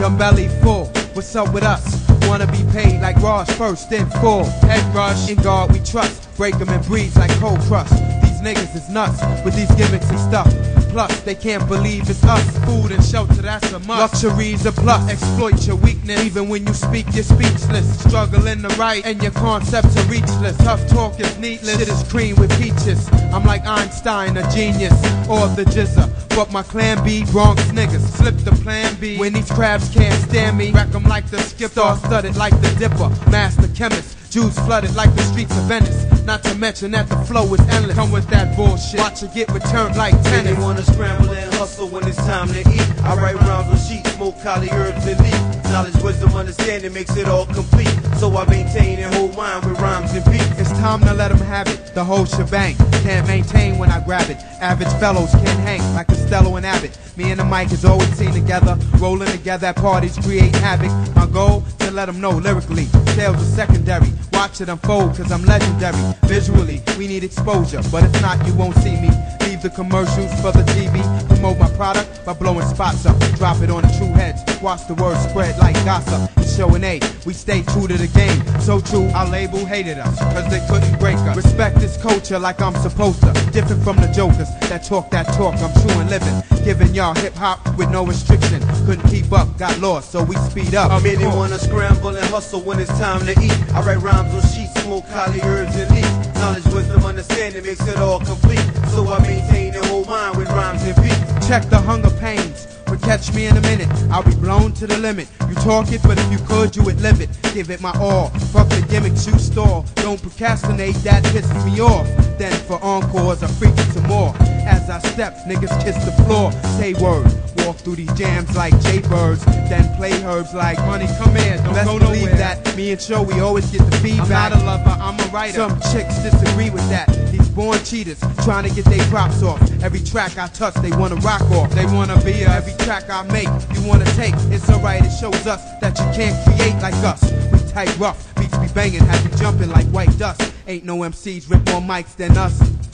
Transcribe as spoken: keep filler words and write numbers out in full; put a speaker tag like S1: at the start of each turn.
S1: dumb belly full. What's up with us? Wanna be paid like Ross first, then full. Head rush, in God we trust. Break them in breeds like cold crust. These niggas is nuts with these gimmicks and stuff. Plus, they can't believe it's us. Food and shelter, that's a must. Luxuries a plus. Exploit your weakness. Even when you speak, you're speechless. Struggling to write, and your concepts are reachless. Tough talk is needless. Shit is cream with peaches. I'm like Einstein, a genius, or the jizzer. But my clan B, Bronx niggas. Slip the plan B. When these crabs can't stand me, wreck them like the skipper. Star-studded like the dipper. Master chemist. Jews flooded like the streets of Venice. Not to mention that the flow is endless. Come with that bullshit. Watch it get returned like tennis.
S2: They wanna scramble and hustle when it's time to eat. I write rhymes on sheets, smoke collie herbs and leaf. Knowledge, wisdom, understanding makes it all complete. So I maintain and hold mine with rhymes and beats.
S1: It's time to let them have it, the whole shebang. Can't maintain when I grab it. Average fellows can't hang like Costello and Abbott. Me and the mic is always seen together. Rolling together at parties, create havoc. My goal, to let them know lyrically. Sales are secondary. Watch it unfold, cause I'm legendary. Visually, we need exposure, but if not, you won't see me. Leave the commercials for the T V. Promote my product by blowing spots up. Drop it on the true heads. Watch the word spread like gossip. It's showing A, we stay true to the game. So true, our label hated us, cause they couldn't break us. Respect this culture like I'm supposed to. Different from the jokers that talk that talk, I'm true and living. Giving y'all hip hop with no restriction. Couldn't keep up, got lost, so we speed up.
S2: Many wanna scramble and hustle when it's time to eat. I write rhymes on sheets, smoke collie herbs and leaf. Knowledge, wisdom, understanding makes it all complete. So I maintain and hold mine with rhymes and beats.
S1: Check the hunger pains, but catch me in a minute. I'll be blown to the limit. You talk it, but if you could, you would live it. Give it my all. Fuck the gimmicks you stall. Don't procrastinate, that pisses me off. Then for encores, I freak it some more. As I step, niggas kiss the floor. Say word. Walk through these jams like Jaybirds, then play herbs like money. Come here, don't Let's go believe nowhere. That me and Show, we always get the feedback. I'm not a lover, I'm a writer. Some chicks disagree with that. These born cheaters trying to get their props off. Every track I touch, they wanna rock off. They wanna be a, every track I make, you wanna take. It's alright, it shows us that you can't create like us. We tight rough, beats be banging, have you jumping like white dust. Ain't no M Cs rip more mics than us.